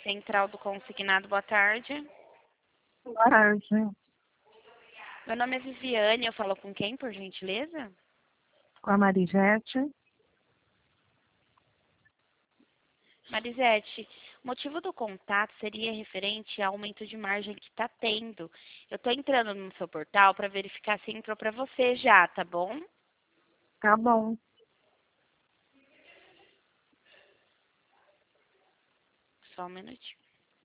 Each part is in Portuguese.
Central do Consignado, boa tarde. Boa tarde. Meu nome é Viviane, eu falo com quem, por gentileza? Com a Marisete. Marisete, o motivo do contato seria referente ao aumento de margem que está tendo. Eu estou entrando no seu portal para verificar se entrou para você já, tá bom? Tá bom. Só um minutinho.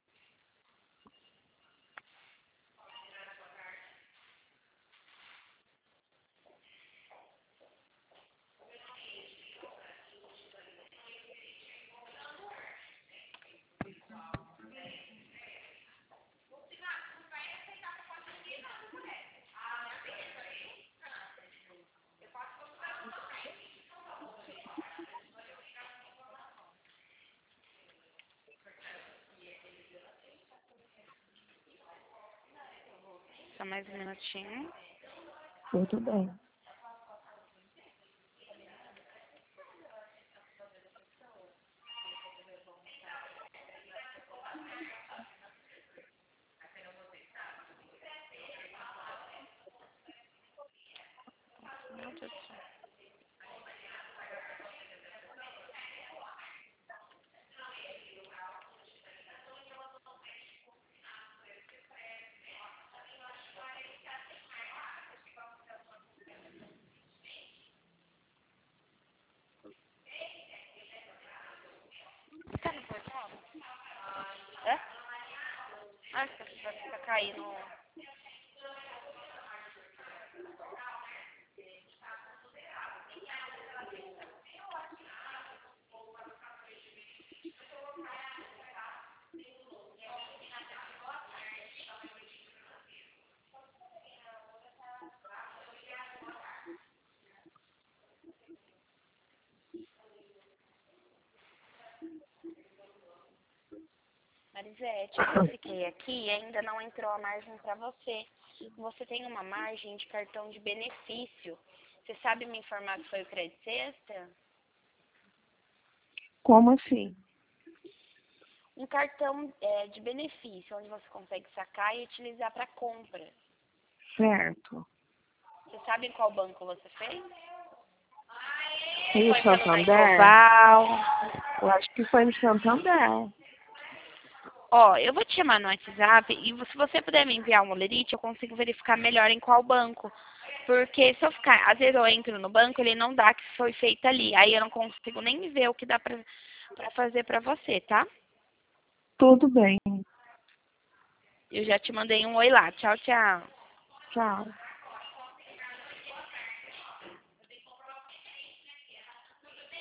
Só mais um minutinho. Tudo bem. Meu Deus do céu. Tá no portal? É? Ah, você vai ficar caindo. Marisete, eu verifiquei aqui e ainda não entrou a margem para você. Você tem uma margem de cartão de benefício. Você sabe me informar que foi o crédito sexta? Como assim? Um cartão de benefício, onde você consegue sacar e utilizar para compra. Certo. Você sabe em qual banco você fez? E o Foi pelo Santander? Daicoval. Eu acho que foi no Santander. Ó, eu vou te chamar no WhatsApp e se você puder me enviar um olerite, eu consigo verificar melhor em qual banco. Porque se eu ficar, às vezes eu entro no banco, ele não dá que foi feito ali. Aí eu não consigo nem ver o que dá pra fazer pra você, tá? Tudo bem. Eu já te mandei um oi lá. Tchau, tchau. Tchau.